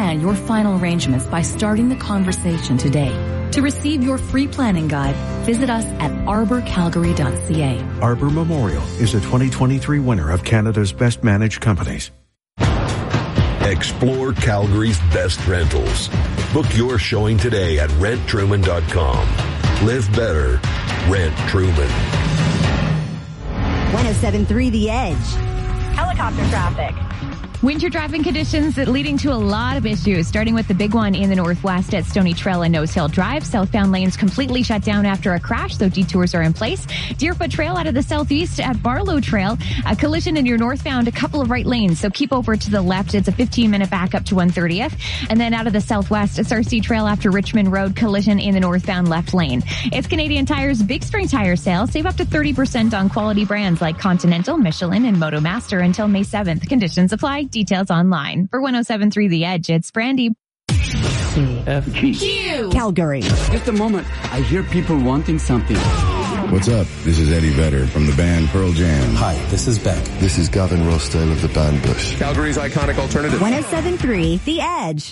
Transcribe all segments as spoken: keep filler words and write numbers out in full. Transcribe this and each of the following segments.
plan your final arrangements by starting the conversation today. To receive your free planning guide, visit us at arbor calgary dot c a. Arbor Memorial is a twenty twenty-three winner of Canada's Best Managed Companies. Explore Calgary's best rentals. Book your showing today at rent truman dot com. Live better. Rent Truman. one oh seven point three The Edge. Helicopter traffic. Winter traffic conditions leading to a lot of issues, starting with the big one in the northwest at Stony Trail and Nose Hill Drive. Southbound lanes completely shut down after a crash, so detours are in place. Deerfoot Trail out of the southeast at Barlow Trail. A collision in your northbound, a couple of right lanes, so keep over to the left. It's a fifteen-minute backup to one thirtieth. And then out of the southwest, Sarcee Trail after Richmond Road, collision in the northbound left lane. It's Canadian Tire's Big Spring Tire Sale. Save up to thirty percent on quality brands like Continental, Michelin, and MotoMaster until May seventh. Conditions apply. Details online. For one oh seven point three The Edge, it's Brandy. C F G Q. Calgary. Just a moment. I hear people wanting something. What's up? This is Eddie Vedder from the band Pearl Jam. Hi, this is Beck. This is Gavin Rossdale of the band Bush. Calgary's iconic alternative. one oh seven point three The Edge.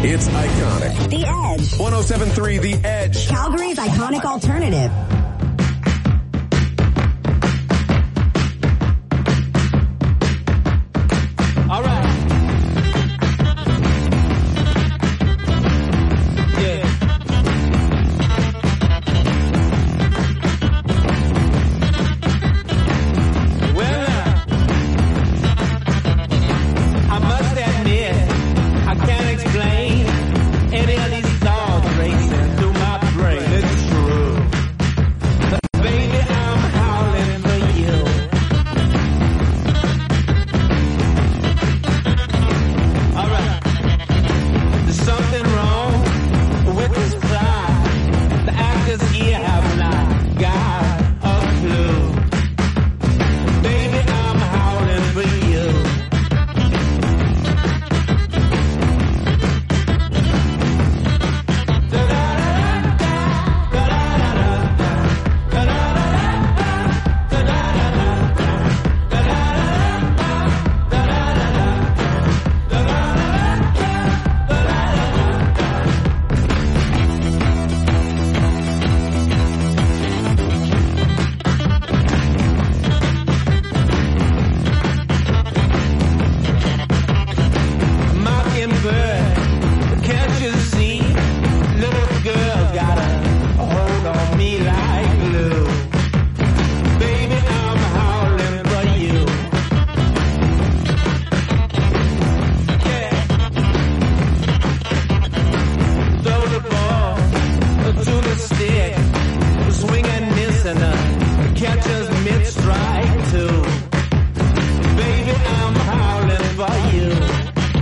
It's iconic. The Edge. one oh seven point three The Edge. Calgary's iconic alternative. All right. Yeah. Well, I must admit, I can't explain any of these thoughts racing through my brain. It's true. But baby, I'm howling for you. All right. There's something wrong with this pride. The actors here have not got a clue. Baby, I'm howling for you. Mockingbird, can't you see? Little girl got a hold on me like glue. Baby, I'm howling for you. Yeah. Throw the ball to the stick, swing and miss and uh, catch us mid-strike too. Baby, I'm howling for you.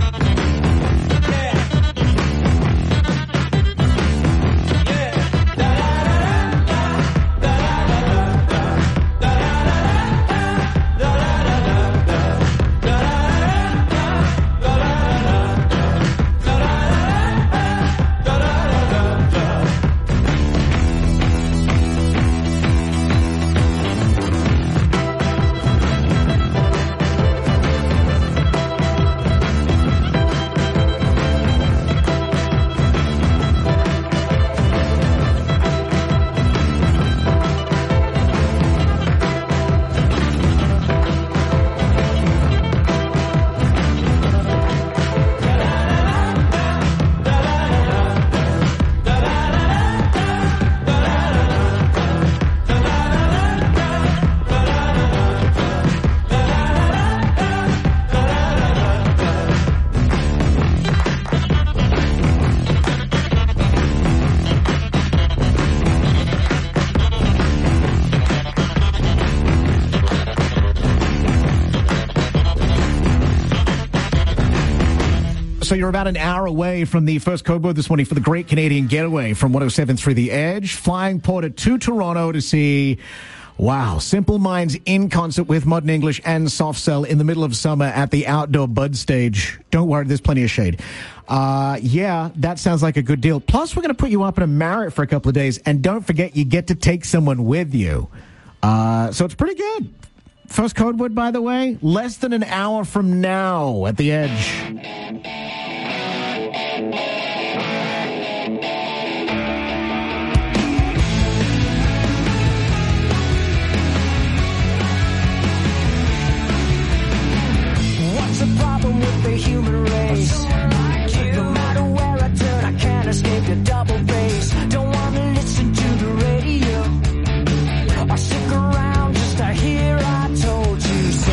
So you're about an hour away from the first code word this morning for the Great Canadian Getaway from one oh seven point three The Edge, flying Porter to Toronto to see, wow, Simple Minds in concert with Modern English and Soft Cell in the middle of summer at the Outdoor Bud Stage. Don't worry, there's plenty of shade. Uh, yeah, that sounds like a good deal. Plus, we're going to put you up in a Marriott for a couple of days, and don't forget, you get to take someone with you. Uh, so it's pretty good. First code word, by the way, less than an hour from now at The Edge. What's the problem with the human race? No matter where I turn, I can't escape the double bass. Don't want to listen to the radio or stick around just to hear I told you so.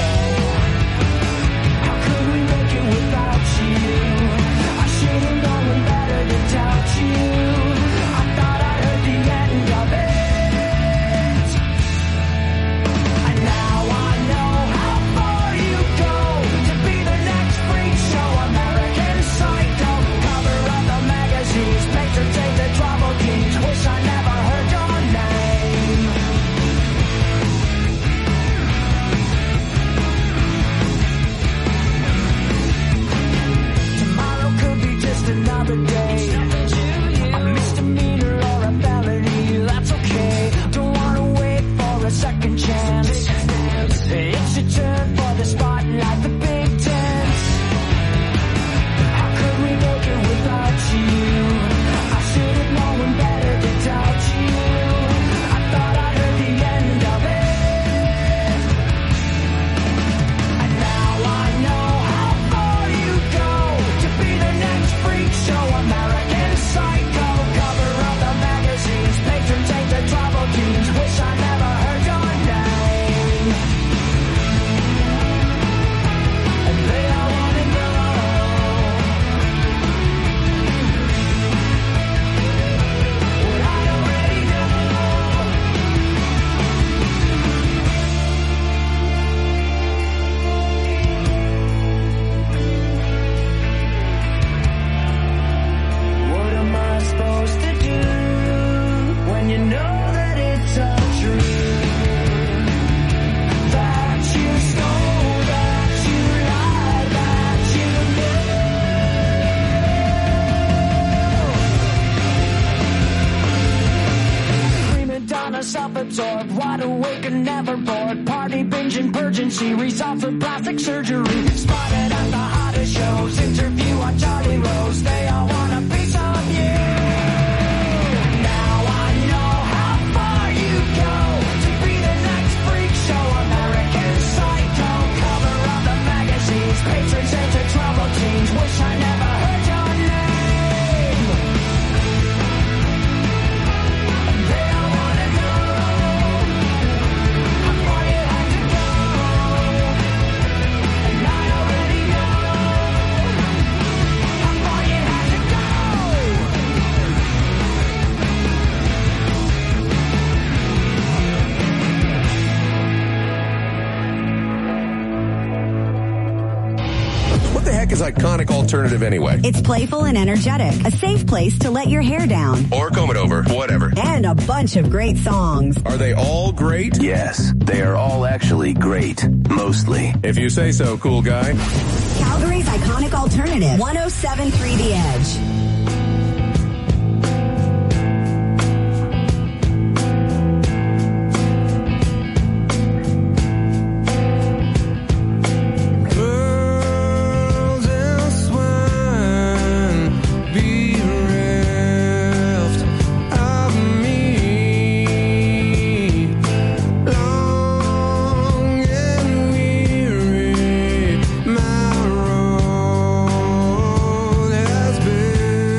How could we make it without you? I should have known better than doubt you. I thought I heard the end of it, and now I know how far you go to be the next freak show American like a neverboard. Party binging, urgency, results of plastic surgery. Spotted at the hottest shows, interview on Charlie Rose. They all want a piece of you. Now I know how far you go to be the next freak show. American Psycho, cover of the magazines. Patrons into trouble teens. Wish I never heard your name. They all wanna know how far you had to go, and I already know how far you had to go. What the heck is Iconic Alternative anyway? It's playful and energetic. A safe place to let your hair down. Or comb it over, whatever. And a bunch of great songs. Are they all great? Yes, they are all actually great. Mostly. If you say so, cool guy. Calgary's Iconic Alternative. one oh seven point three The Edge. Pearls and swine bereft of me. Long and weary, my road has been.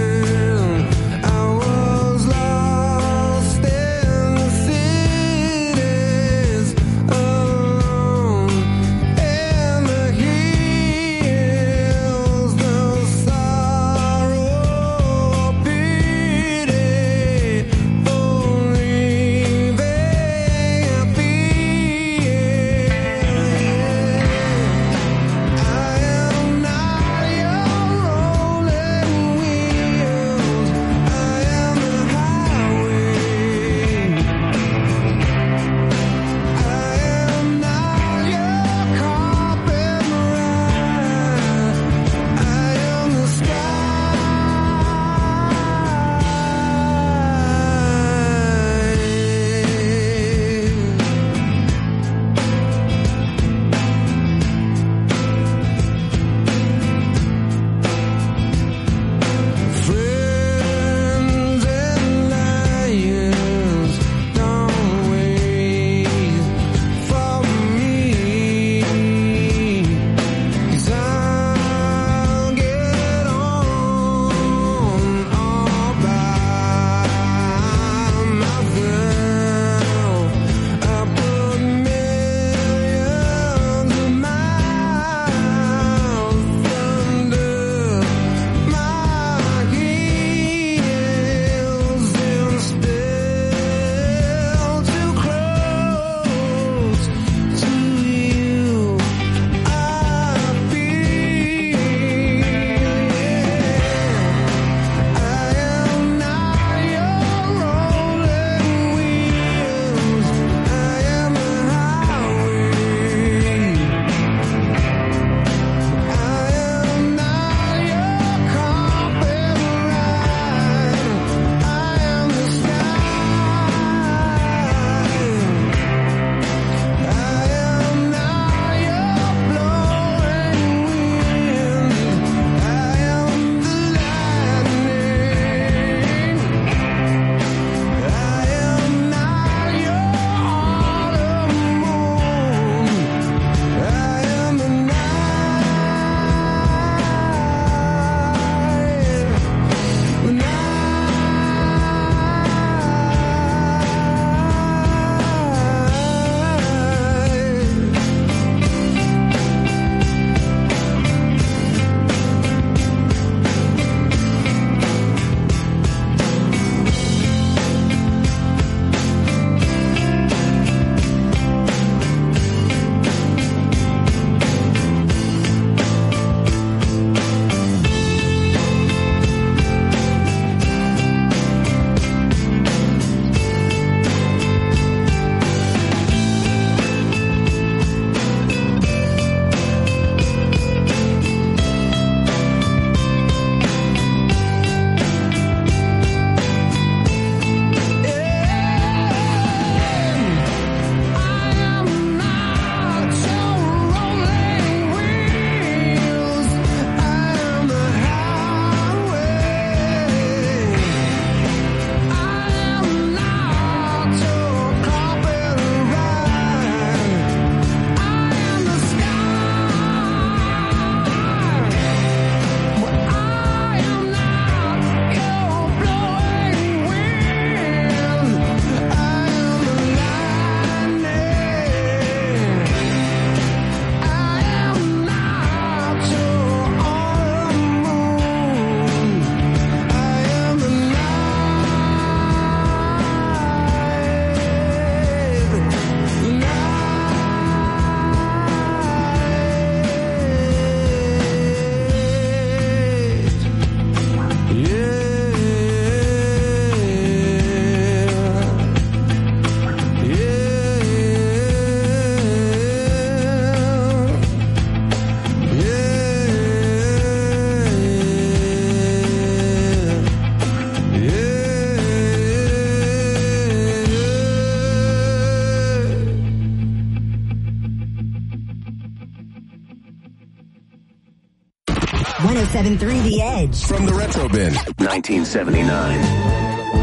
one oh seven point three The Edge. From the Retro Bin. nineteen seventy-nine.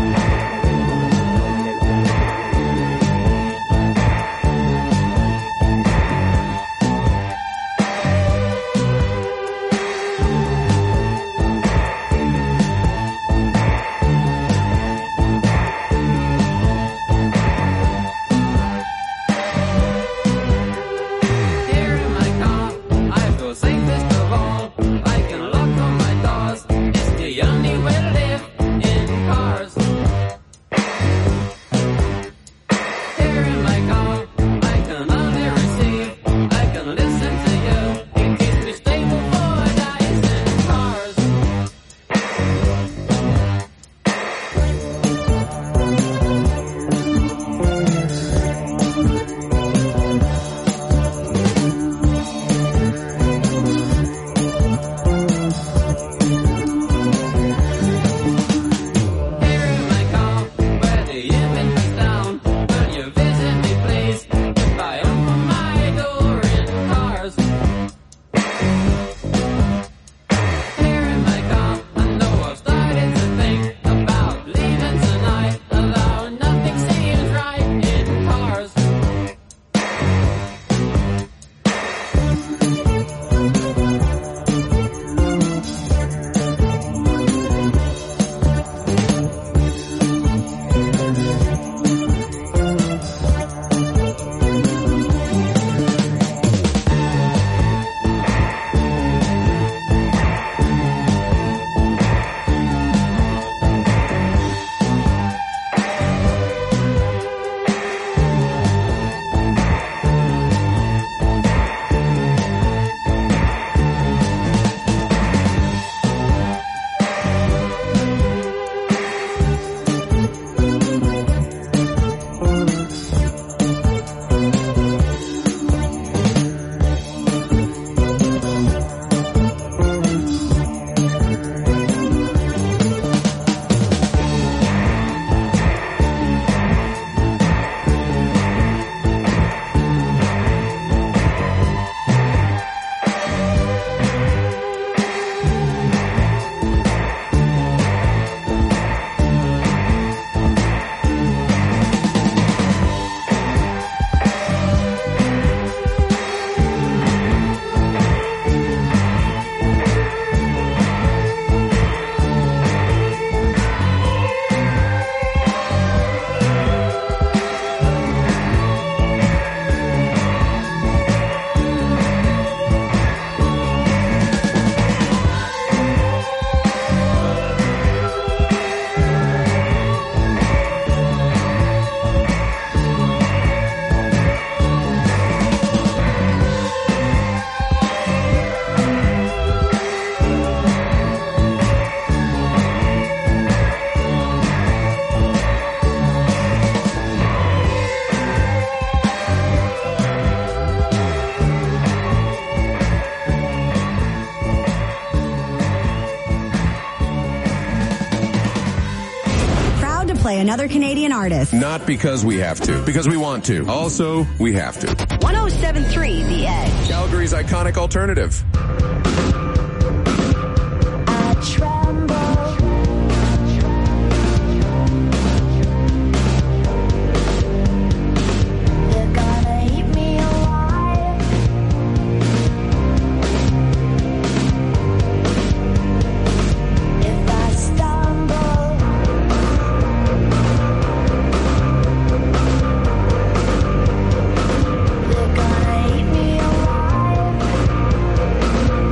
Another Canadian artist. Not because we have to, because we want to. Also, we have to. one oh seven point three The Edge. Calgary's iconic alternative. I tremble. They're gonna eat me alive. If I stumble, they're gonna eat me alive.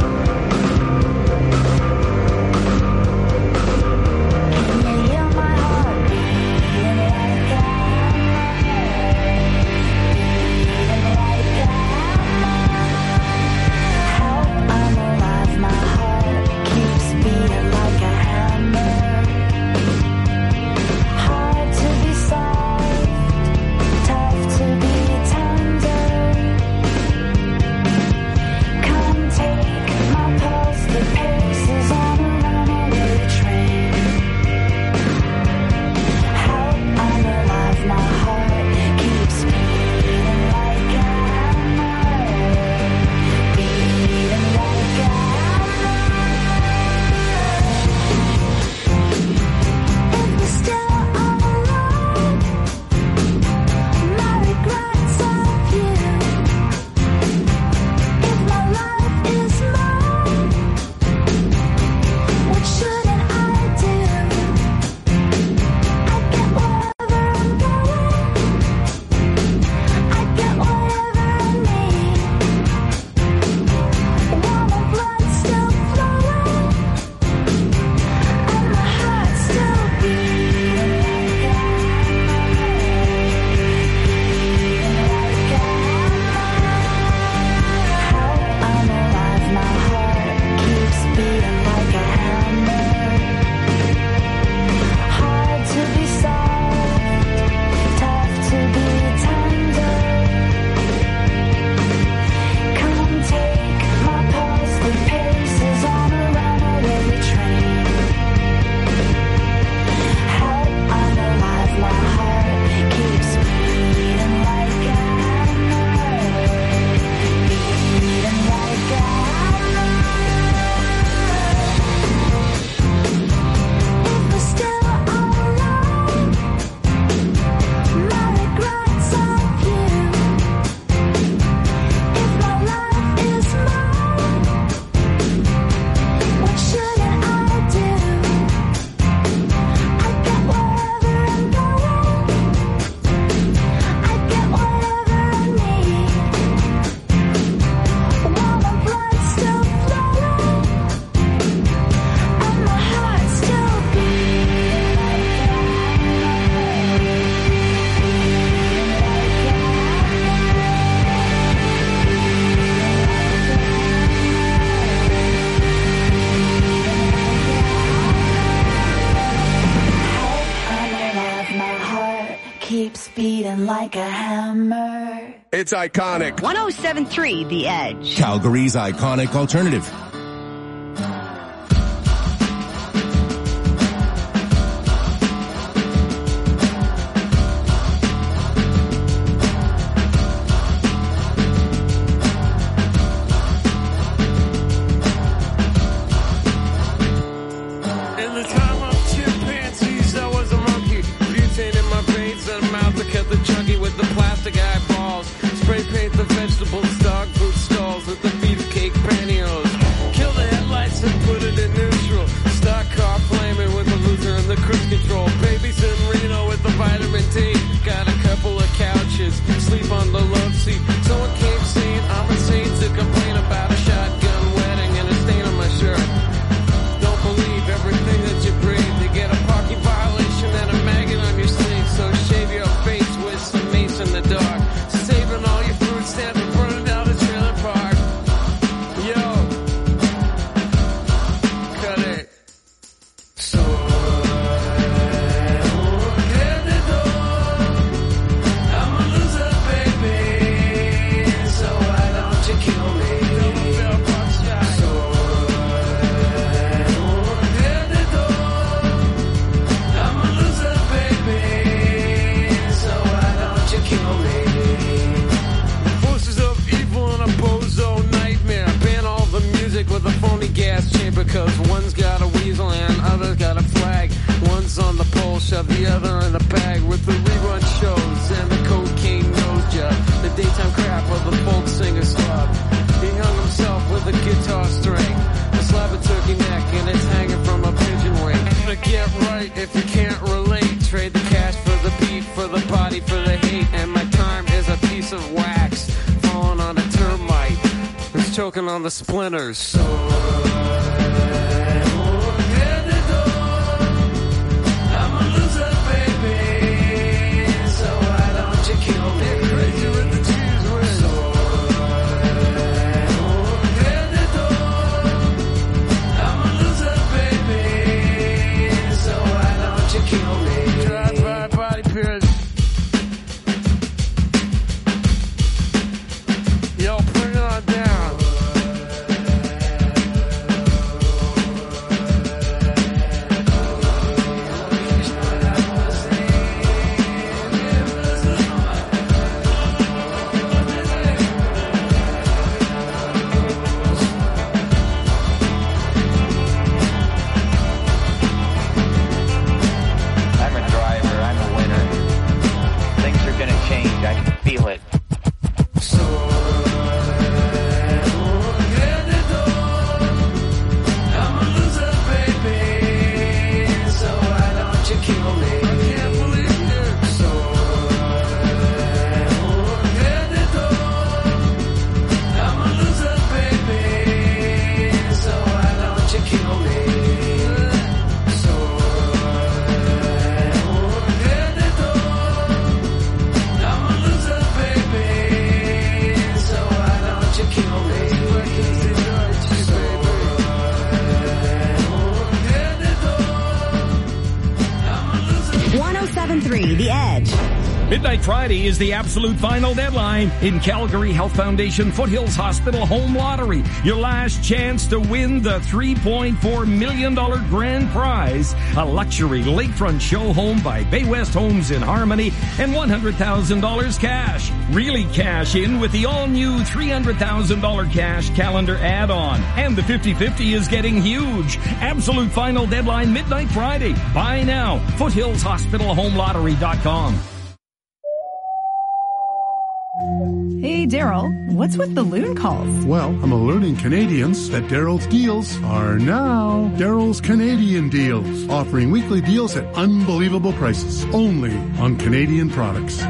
like a hammer. It's iconic. one oh seven point three The Edge. Calgary's iconic alternative. On the splinters. The Edge. Midnight Friday is the absolute final deadline in Calgary Health Foundation Foothills Hospital Home Lottery. Your last chance to win the three point four million dollars grand prize, a luxury lakefront show home by Bay West Homes in Harmony, and one hundred thousand dollars cash. Really cash in with the all-new three hundred thousand dollars cash calendar add-on. And the fifty-fifty is getting huge. Absolute final deadline Midnight Friday. Buy now. Foothills Hospital Home Lottery dot com. Hey, Daryl, what's with the loon calls? Well, I'm alerting Canadians that Daryl's deals are now Daryl's Canadian Deals, offering weekly deals at unbelievable prices, only on Canadian products.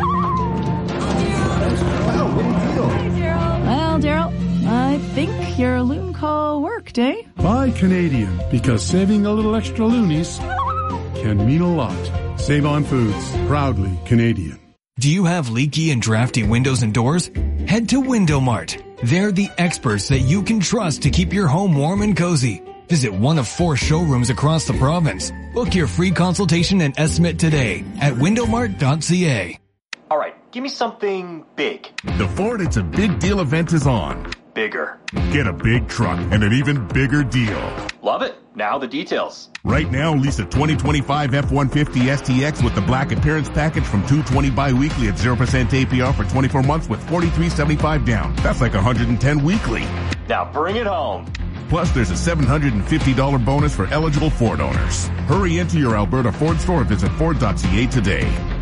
Well, Daryl, I think your loon call worked, eh? Buy Canadian, because saving a little extra loonies can mean a lot. Save on Foods, proudly Canadian. Do you have leaky and drafty windows and doors? Head to Window Mart. They're the experts that you can trust to keep your home warm and cozy. Visit one of four showrooms across the province. Book your free consultation and estimate today at window mart dot c a. All right, give me something big. The Ford It's a Big Deal event is on. Bigger. Get a big truck and an even bigger deal. Love it. Now the details. Right now, lease a twenty twenty-five F one fifty S T X with the Black Appearance Package from two hundred twenty bi-weekly at zero percent A P R for twenty-four months with forty-three seventy-five down. That's like one hundred ten weekly. Now bring it home. Plus, there's a seven hundred fifty dollars bonus for eligible Ford owners. Hurry into your Alberta Ford store or visit Ford dot C A today.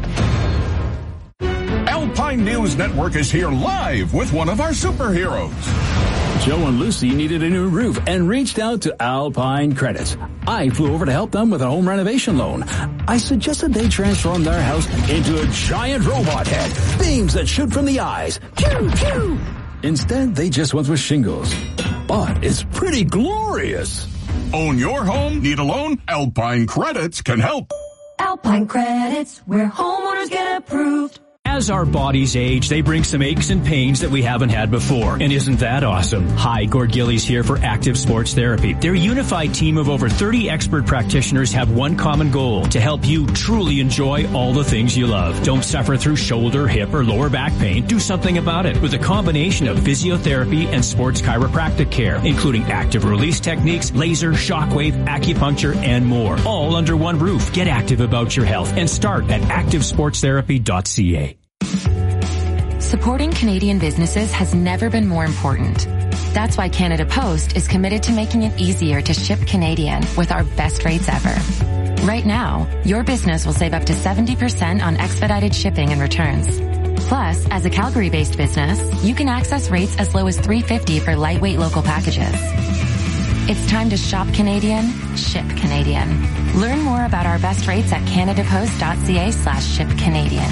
Alpine News Network is here live with one of our superheroes. Joe and Lucy needed a new roof and reached out to Alpine Credits. I flew over to help them with a home renovation loan. I suggested they transform their house into a giant robot head, beams that shoot from the eyes. Pew, pew. Instead, they just went with shingles. But it's pretty glorious. Own your home? Need a loan? Alpine Credits can help. Alpine Credits, where homeowners get approved. As our bodies age, they bring some aches and pains that we haven't had before. And isn't that awesome? Hi, Gord Gillies here for Active Sports Therapy. Their unified team of over thirty expert practitioners have one common goal: to help you truly enjoy all the things you love. Don't suffer through shoulder, hip, or lower back pain. Do something about it with a combination of physiotherapy and sports chiropractic care, including active release techniques, laser, shockwave, acupuncture, and more. All under one roof. Get active about your health and start at active sports therapy dot c a. Supporting Canadian businesses has never been more important. That's why Canada Post is committed to making it easier to ship Canadian with our best rates ever. Right now, your business will save up to seventy percent on expedited shipping and returns. Plus, as a Calgary-based business, you can access rates as low as three dollars and fifty cents for lightweight local packages. It's time to shop Canadian, ship Canadian. Learn more about our best rates at canadapost dot c a slash ship Canadian.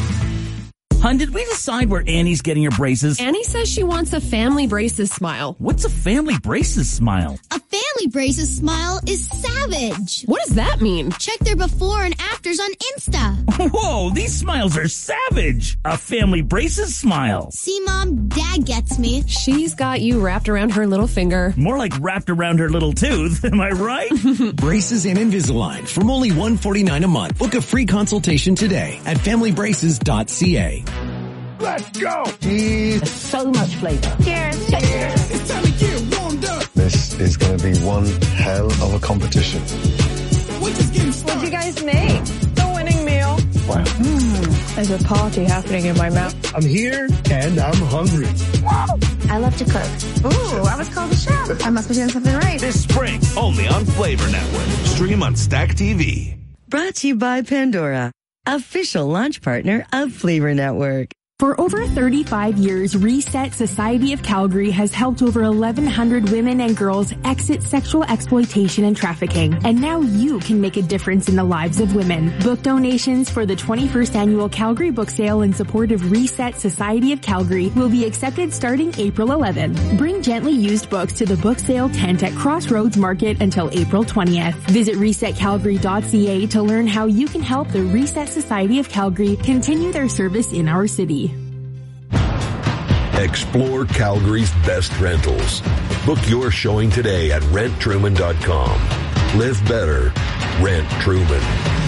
Hun, did we decide where Annie's getting her braces? Annie says she wants a family braces smile. What's a family braces smile? A family braces smile is savage. What does that mean? Check their before and afters on Insta. Whoa, these smiles are savage. A family braces smile. See, Mom, Dad gets me. She's got you wrapped around her little finger. More like wrapped around her little tooth, am I right? Braces and Invisalign from only one hundred forty-nine dollars a month. Book a free consultation today at family braces dot c a. Let's go! Cheers. So much flavor. Cheers. Cheers. It's time to get warmed up. This is going to be one hell of a competition. We're just getting started. What'd you guys make? The winning meal. Wow. Mm, there's a party happening in my mouth. I'm here and I'm hungry. Wow. I love to cook. Ooh, I was called a chef. I must be doing something right. This spring, only on Flavor Network. Stream on Stack T V. Brought to you by Pandora, official launch partner of Flavor Network. For over thirty-five years, Reset Society of Calgary has helped over eleven hundred women and girls exit sexual exploitation and trafficking. And now you can make a difference in the lives of women. Book donations for the twenty-first annual Calgary Book Sale in support of Reset Society of Calgary will be accepted starting April eleventh. Bring gently used books to the book sale tent at Crossroads Market until April twentieth. Visit reset calgary dot c a to learn how you can help the Reset Society of Calgary continue their service in our city. Explore Calgary's best rentals. Book your showing today at rent truman dot com. Live better. Rent Truman.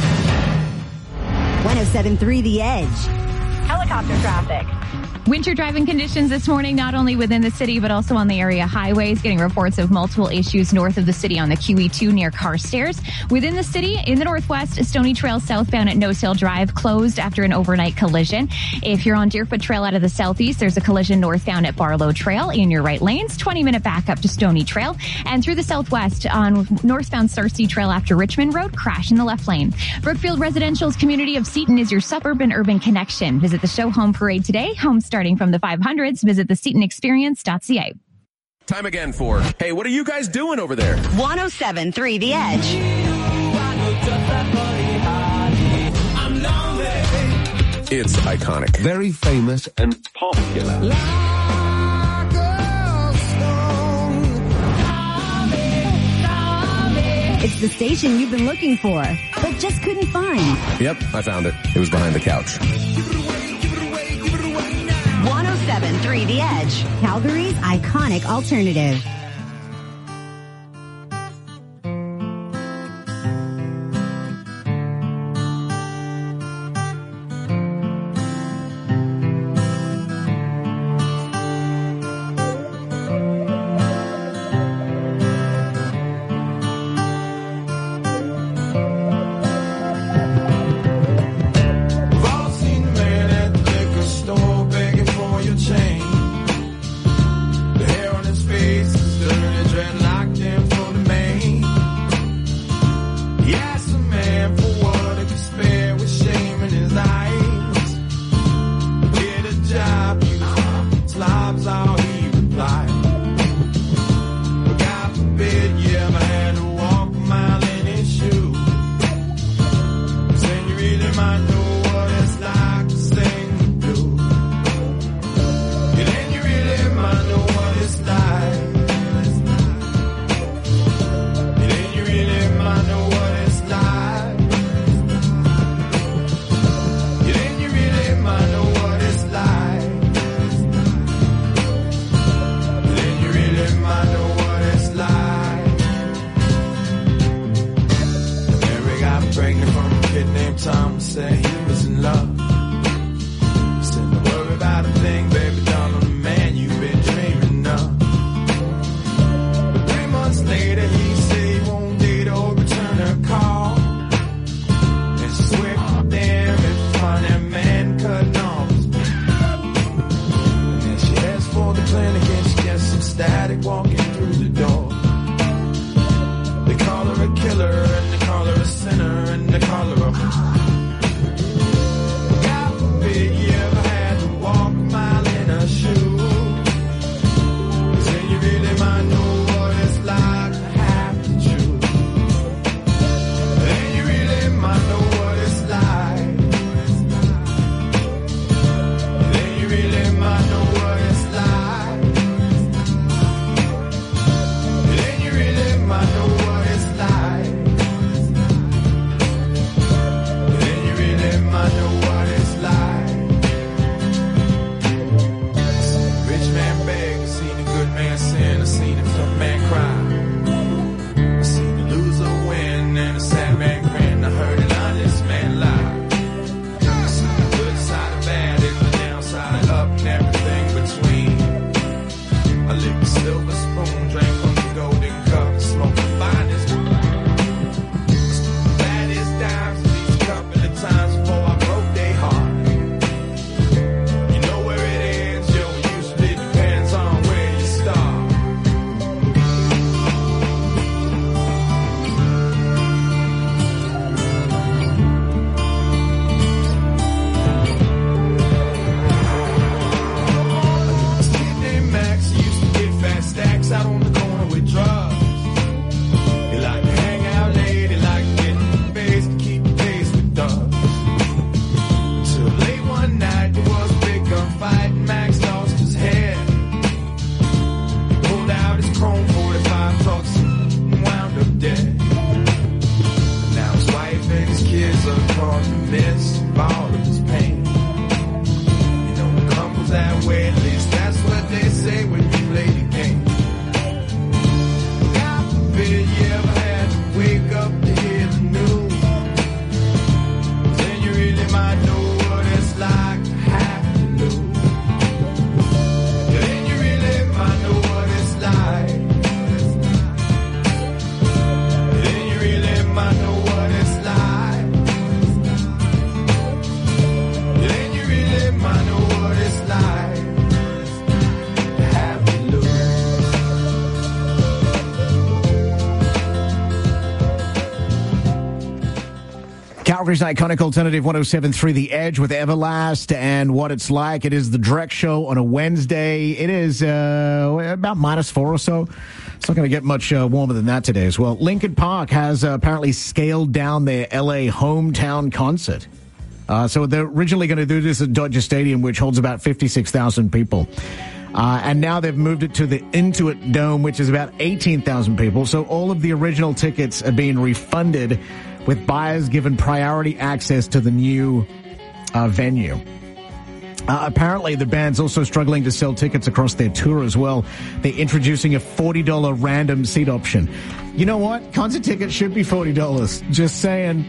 one oh seven point three The Edge. Helicopter traffic. Winter driving conditions this morning, not only within the city, but also on the area highways. Getting reports of multiple issues north of the city on the Q E two near Carstairs. Within the city, in the northwest, Stony Trail southbound at Nose Hill Drive closed after an overnight collision. If you're on Deerfoot Trail out of the southeast, there's a collision northbound at Barlow Trail in your right lanes. twenty minute backup to Stony Trail. And through the southwest on northbound Sarcee Trail after Richmond Road, crash in the left lane. Brookfield Residential's community of Seaton is your suburban urban connection. Visit the show home parade today. Home starting from the five hundreds. Visit the seaton experience dot c a. Time again for, hey, what are you guys doing over there? one oh seven point three The Edge. It's iconic. Very famous and popular. It's the station you've been looking for, but just couldn't find. Yep, I found it. It was behind the couch. one oh seven point three The Edge, Calgary's iconic alternative. Calgary's iconic alternative one oh seven point three The Edge with Everlast and What It's Like. It is the Drex Show on a Wednesday. It is uh, about minus four or so. It's not going to get much uh, warmer than that today as well. Linkin Park has uh, apparently scaled down their L A hometown concert. Uh, so they're originally going to do this at Dodger Stadium, which holds about fifty-six thousand people. Uh, and now they've moved it to the Intuit Dome, which is about eighteen thousand people. So all of the original tickets are being refunded, with buyers given priority access to the new uh, venue. Uh, apparently, the band's also struggling to sell tickets across their tour as well. They're introducing a forty dollars random seat option. You know what? Concert tickets should be forty dollars. Just saying.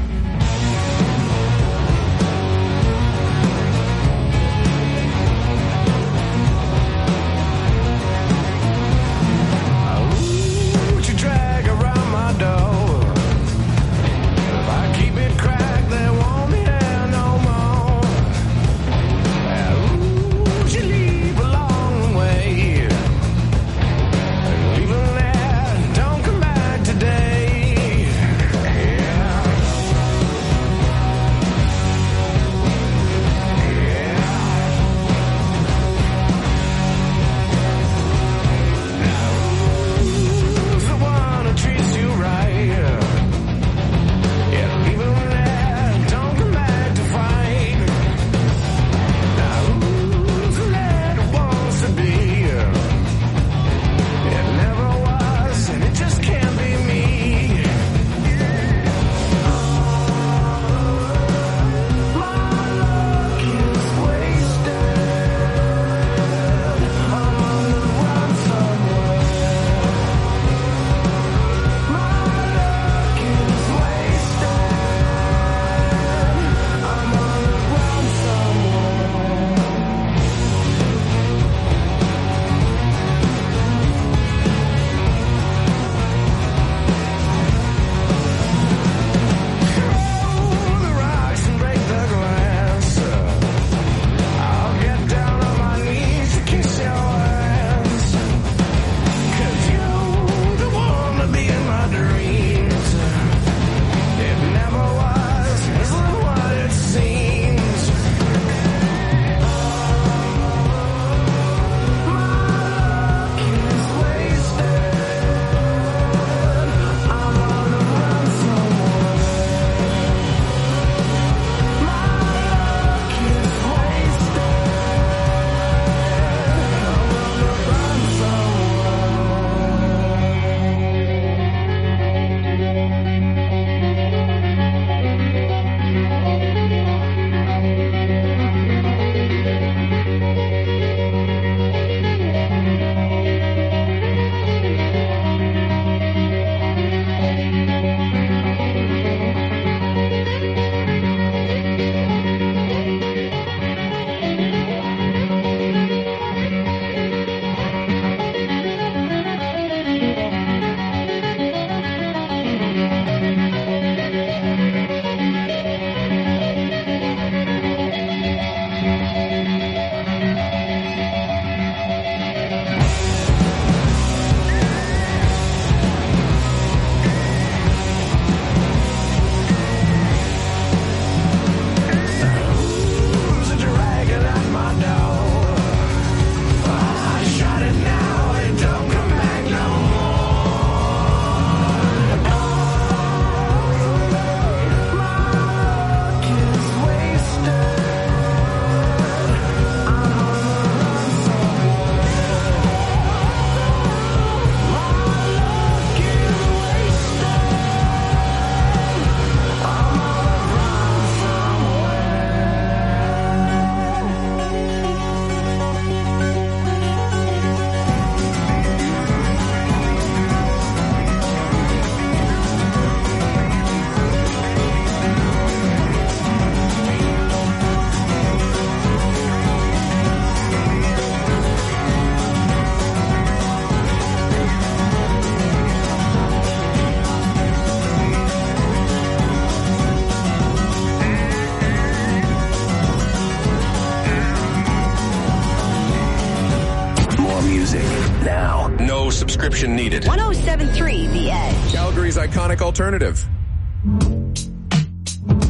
Subscription needed. one oh seven point three The Edge. Calgary's iconic alternative.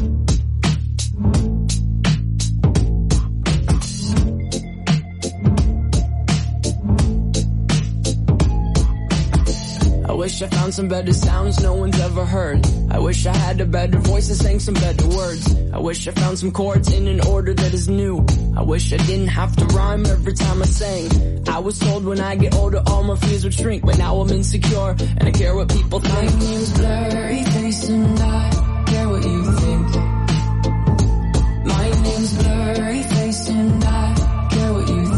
wish I found some better sounds no one's ever heard. I wish I had a better voice and sang some better words. I wish I found some chords in an order that is new. I wish I didn't have to rhyme every time I sang. I was told when I get older all my fears would shrink, but now I'm insecure and I care what people think. My name's Blurry Face and I care what you think. My name's Blurry Face and I care what you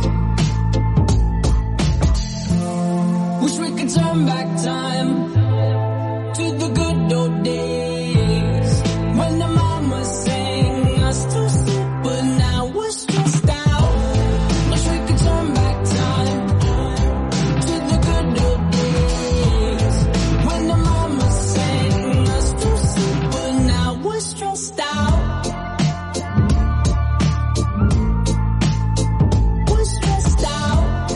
think. Wish we could turn back time to the good old days when the mama sang us to sleep, but now we're stressed out. Wish we could turn back time to the good old days when the mama sang us to sleep, but now we're stressed out. We're stressed out.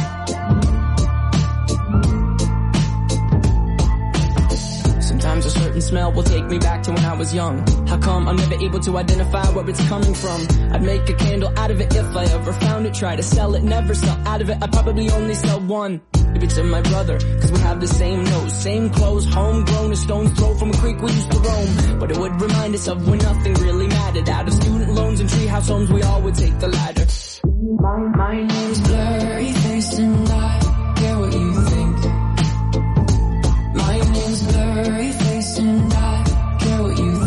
Sometimes a certain smell will take me back to when I was young. How come I'm never able to identify where it's coming from? I'd make a candle out of it if I ever found it. Try to sell it, never sell out of it. I'd probably only sell one. Maybe to my brother, cause we have the same nose, same clothes, homegrown, a stone's throw from a creek we used to roam. But it would remind us of when nothing really mattered. Out of student loans and treehouse homes, we all would take the ladder. My, my name's Blurry Face and I care what you think. My name's Blurry Face and I care what you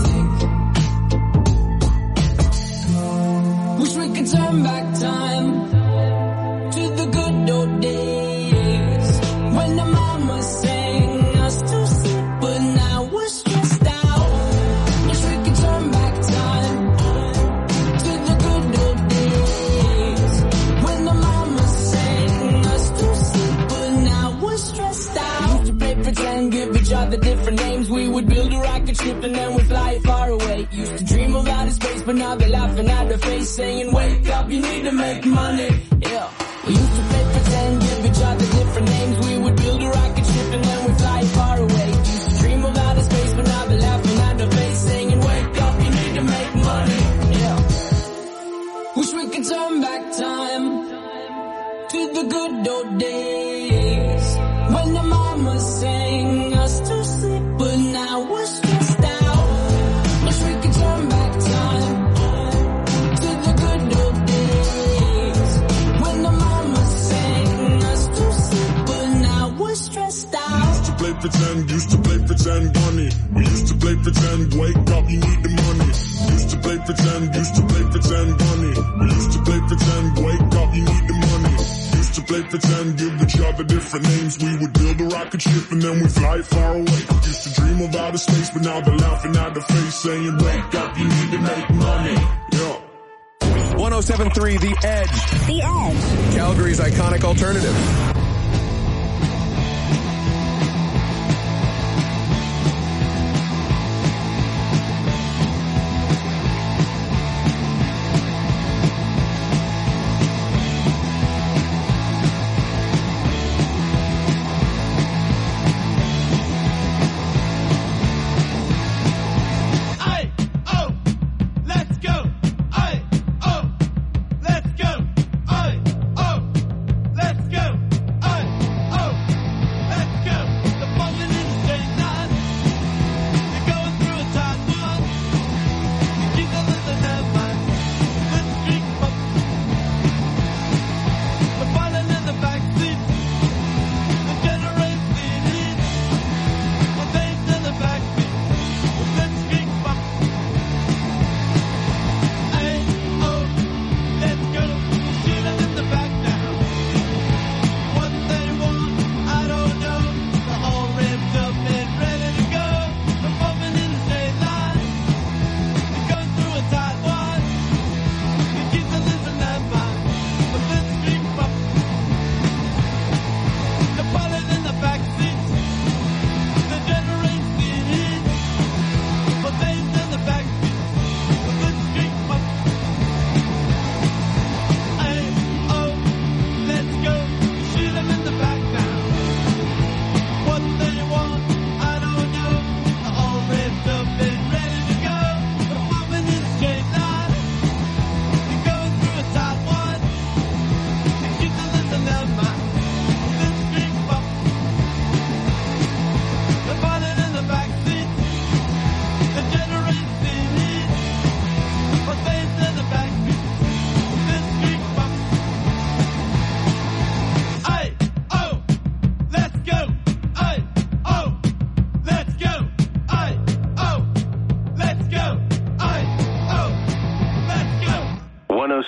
think. Wish we could turn back time to the good old days when the mama sang us to sleep, but now we're stressed out. Wish we could turn back time to the good old days when the mama sang us to sleep, but now we're stressed out. Used to play pretend, give each other different names. We would build a rocket ship and then we'd fly far away. Used to dream of outer space, but now they're laughing at our face, saying, wake up, you need to make money. Yeah. We used to play pretend, give each other different names. We would build a rocket ship and then we'd fly far away. Used to dream of outer space, but now they're laughing at our face, saying, wake up, you need to make money. Yeah. Wish we could turn back time to the good old days when the mama sang us to sleep, but now we're stressed out. Wish we could turn back time to the good old days when the mama sang us to sleep, but now we're stressed out. Used to play pretend, used to play pretend, bunny. We used to play pretend, wake up, you need the money. Used to play pretend, used to play pretend, bunny. We used to play pretend, wake up, you need the money. Used to play pretend, give each other different names. We would build a rocket ship and then we fly far away. Used to dream of outer space, but now they're laughing at the face, saying, wake up, you need to make money. Yeah. one oh seven point three The Edge. The Edge. Calgary's iconic alternative.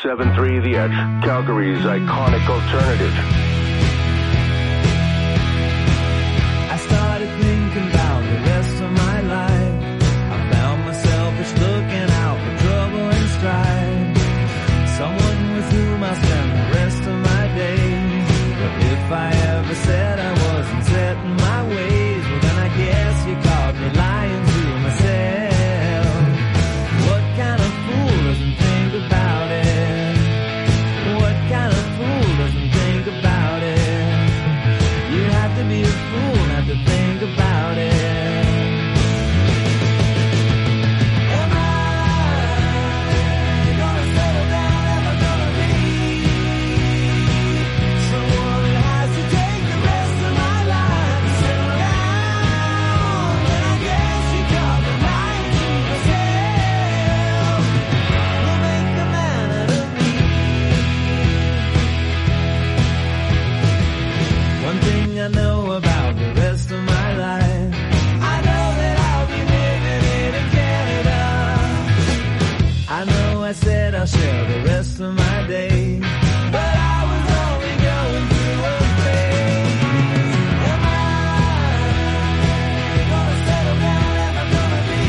seven point three The Edge, Calgary's iconic alternative. I started thinking about the rest of my life. I found myself just looking out for trouble and strife. Someone with whom I'll spend the rest of my days. But if I ever said I wasn't set in my ways, well then I guess you caught me lying to myself. What kind of fool doesn't think about it? What kind of fool doesn't think about it? You have to be a fool not to think about it. Am I gonna settle down? Am I gonna be someone who has to take the rest of my life to settle down? Then I guess you caught me lying to myself. Will make a man out of me. One thing I know about the rest of my life, I know that I'll be living it in Canada. I know I said I'll share the rest of my days, but I was only going through a phase. Am I gonna settle down? Am I gonna be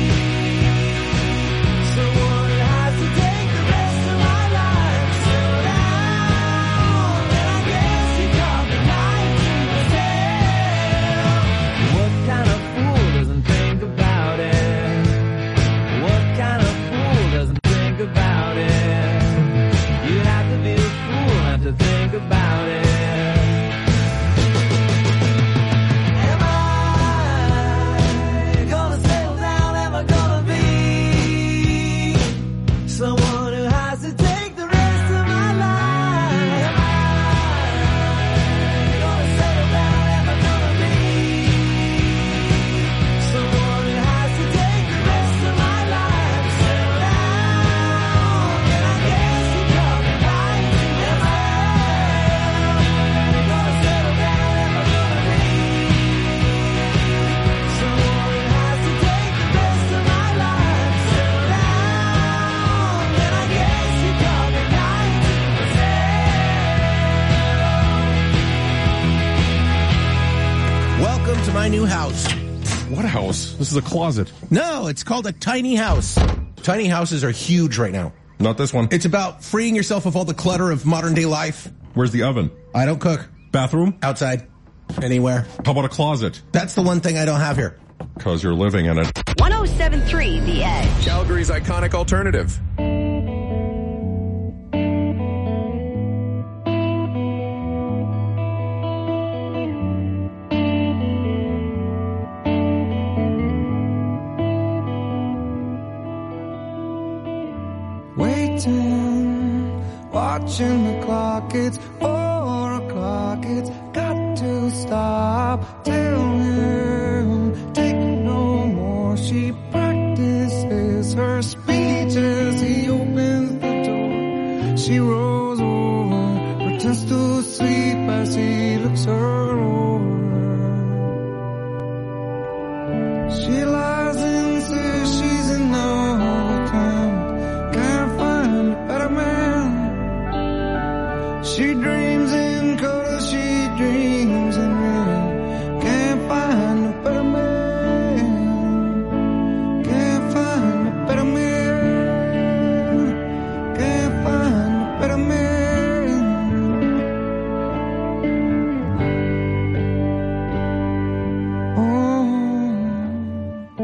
someone who has to take the rest of my life to settle down? Then I guess you caught me lying to myself. What kind of fool doesn't think about it? What kind of fool doesn't think about it? You have to be a fool not to think about it. Am I gonna settle down? Am I gonna be someone who has to take the rest of my life? Am I gonna settle down? Am I gonna be someone who has to take the rest of my life to settle down? Then I guess you caught me lying to myself. Gonna settle down? Am I gonna be someone who has to take the rest of my life to settle down? Then I guess you caught me lying to myself. Welcome to my new house. What house? This is a closet. No, it's called a tiny house. Tiny houses are huge right now. Not this one. It's about freeing yourself of all the clutter of modern day life. Where's the oven? I don't cook. Bathroom? Outside. Anywhere. How about a closet? That's the one thing I don't have here. Because you're living in it. one oh seven point three The Edge. Calgary's iconic alternative. Waiting, watching the clock, it's four o'clock, it's got to stop. Tell him, take no more. She practices her speech as he opens the door. She rolls over, pretends to sleep as he looks her over. She lies and says she's in love with him. Can't find a better man. She dreams in color, she dreams in rain. Can't find a better man. Can't find a better man. Can't find a better man. Oh.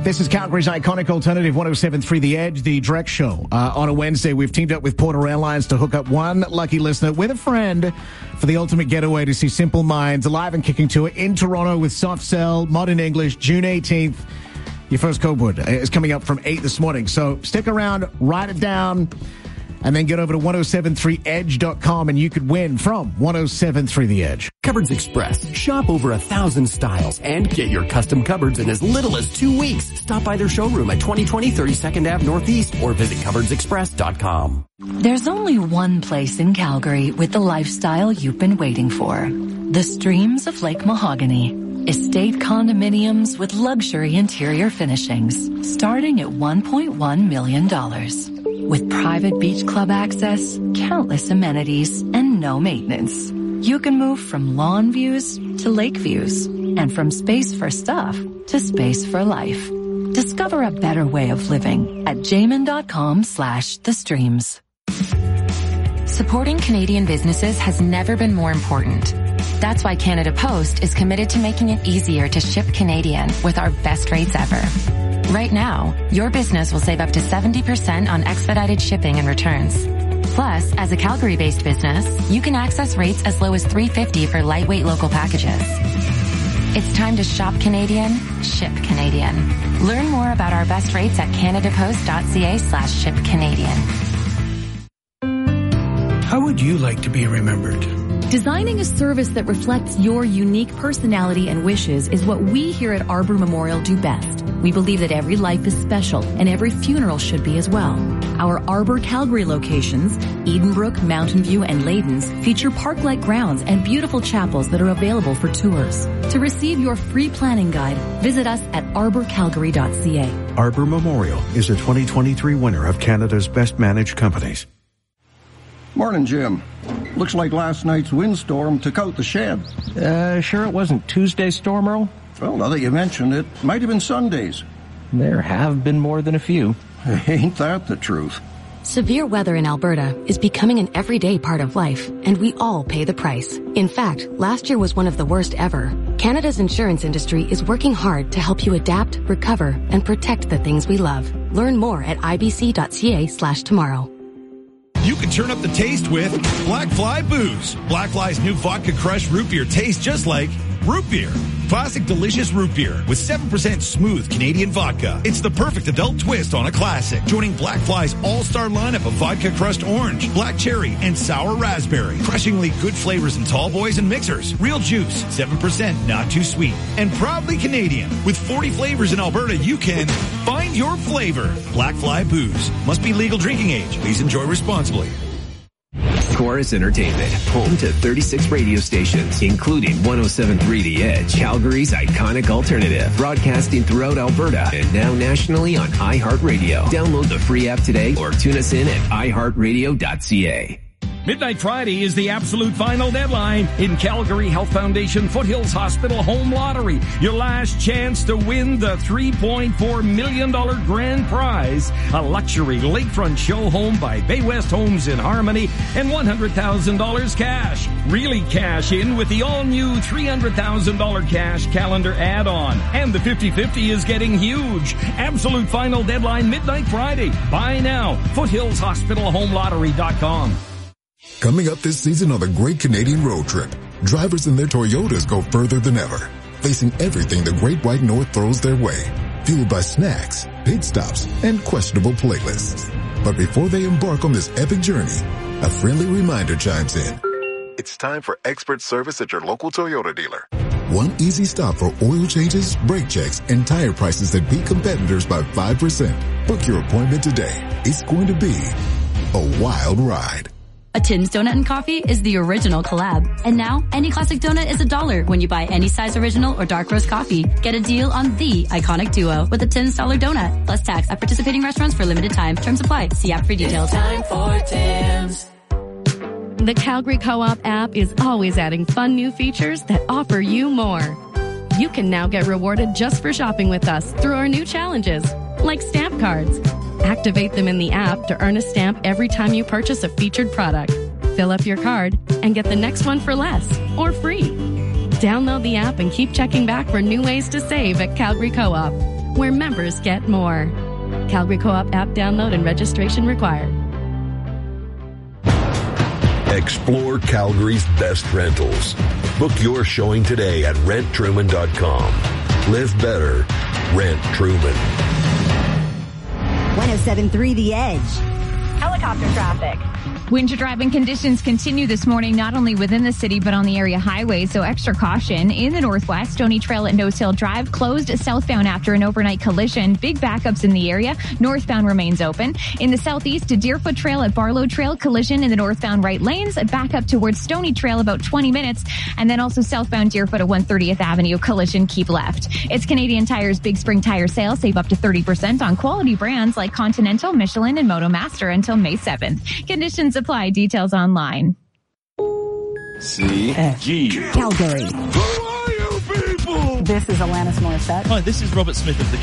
This is Calgary's iconic alternative, one oh seven point three The Edge, the Drex Show. Uh, on a Wednesday, we've teamed up with Porter Airlines to hook up one lucky listener with a friend for the ultimate getaway to see Simple Minds, a live and kicking tour in Toronto with Soft Cell, Modern English, June eighteenth. Your first code word is coming up from eight this morning. So stick around, write it down, and then get over to ten seventy-three edge dot com and you could win from ten seventy-three The Edge. Cupboards Express. Shop over a thousand styles and get your custom cupboards in as little as two weeks. Stop by their showroom at twenty twenty thirty-second Avenue Northeast or visit cupboards express dot com. There's only one place in Calgary with the lifestyle you've been waiting for. The Streams of Lake Mahogany. Estate condominiums with luxury interior finishings starting at one point one million dollars. With private beach club access, countless amenities, and no maintenance. You can move from lawn views to lake views, and from space for stuff to space for life. Discover a better way of living at jamin.com slash the streams. Supporting Canadian businesses has never been more important. That's why Canada Post is committed to making it easier to ship Canadian with our best rates ever. Right now, your business will save up to seventy percent on expedited shipping and returns. Plus, as a Calgary-based business, you can access rates as low as three dollars and fifty cents for lightweight local packages. It's time to shop Canadian, ship Canadian. Learn more about our best rates at canadapost.ca slash ship Canadian. How would you like to be remembered? Designing a service that reflects your unique personality and wishes is what we here at Arbor Memorial do best. We believe that every life is special and every funeral should be as well. Our Arbor Calgary locations, Edenbrook, Mountain View, and Ladens, feature park-like grounds and beautiful chapels that are available for tours. To receive your free planning guide, visit us at arbor calgary dot c a. Arbor Memorial is a twenty twenty-three winner of Canada's Best Managed Companies. Morning, Jim. Looks like last night's windstorm took out the shed. Uh, sure it wasn't Tuesday's storm, Earl? Well, now that you mention it, might have been Sunday's. There have been more than a few. Ain't that the truth? Severe weather in Alberta is becoming an everyday part of life, and we all pay the price. In fact, last year was one of the worst ever. Canada's insurance industry is working hard to help you adapt, recover, and protect the things we love. Learn more at ibc.ca slash tomorrow. You can turn up the taste with Black Fly Booze. Black Fly's new Vodka Crush Root Beer tastes just like root beer. Classic delicious root beer with seven percent smooth Canadian vodka. It's the perfect adult twist on a classic. Joining Black Fly's all-star lineup of vodka crushed orange, black cherry, and sour raspberry. Crushingly good flavors in tall boys and mixers. Real juice, seven percent, not too sweet. And proudly Canadian. With forty flavors in Alberta, you can find your flavor. Black Fly Booze. Must be legal drinking age. Please enjoy responsibly. Chorus Entertainment, home to thirty-six radio stations, including ten seventy-three The Edge, Calgary's iconic alternative, broadcasting throughout Alberta and now nationally on iHeartRadio. Download the free app today or tune us in at i heart radio dot c a. Midnight Friday is the absolute final deadline in Calgary Health Foundation Foothills Hospital Home Lottery. Your last chance to win the three point four million dollars grand prize, a luxury lakefront show home by Bay West Homes in Harmony, and one hundred thousand dollars cash. Really cash in with the all-new three hundred thousand dollars cash calendar add-on. And the fifty-fifty is getting huge. Absolute final deadline Midnight Friday. Buy now. foothills hospital home lottery dot com. Coming up this season on the Great Canadian Road Trip, drivers in their Toyotas go further than ever, facing everything the Great White North throws their way, fueled by snacks, pit stops, and questionable playlists. But before they embark on this epic journey, a friendly reminder chimes in. It's time for expert service at your local Toyota dealer. One easy stop for oil changes, brake checks, and tire prices that beat competitors by five percent. Book your appointment today. It's going to be a wild ride. A Tim's Donut and Coffee is the original collab. And now, any classic donut is a dollar when you buy any size original or dark roast coffee. Get a deal on the iconic duo with a Tim's Dollar Donut. Plus tax at participating restaurants for a limited time. Terms apply. See app for details. It's time for Tim's. The Calgary Co-op app is always adding fun new features that offer you more. You can now get rewarded just for shopping with us through our new challenges, like stamp cards. Activate them in the app to earn a stamp every time you purchase a featured product. Fill up your card and get the next one for less or free. Download the app and keep checking back for new ways to save at Calgary Co-op. where members get more. Calgary Co-op app download and registration required. Explore Calgary's best rentals. Book your showing today at rent truman dot com. Live better. Rent Truman. one oh seven point three The Edge. Helicopter traffic. Winter driving conditions continue this morning, not only within the city, but on the area highways, so extra caution. In the northwest, Stony Trail at Nose Hill Drive closed southbound after an overnight collision. Big backups in the area. Northbound remains open. In the southeast, Deerfoot Trail at Barlow Trail, collision in the northbound right lanes. Back up towards Stony Trail about twenty minutes. And then also southbound Deerfoot at one thirtieth Avenue, collision keep left. It's Canadian Tire's Big Spring Tire Sale. Save up to thirty percent on quality brands like Continental, Michelin, and MotoMaster until May seventh. Conditions apply. Details online. C G Calgary. Who are you people? This is Alanis Morissette. Hi, this is Robert Smith of the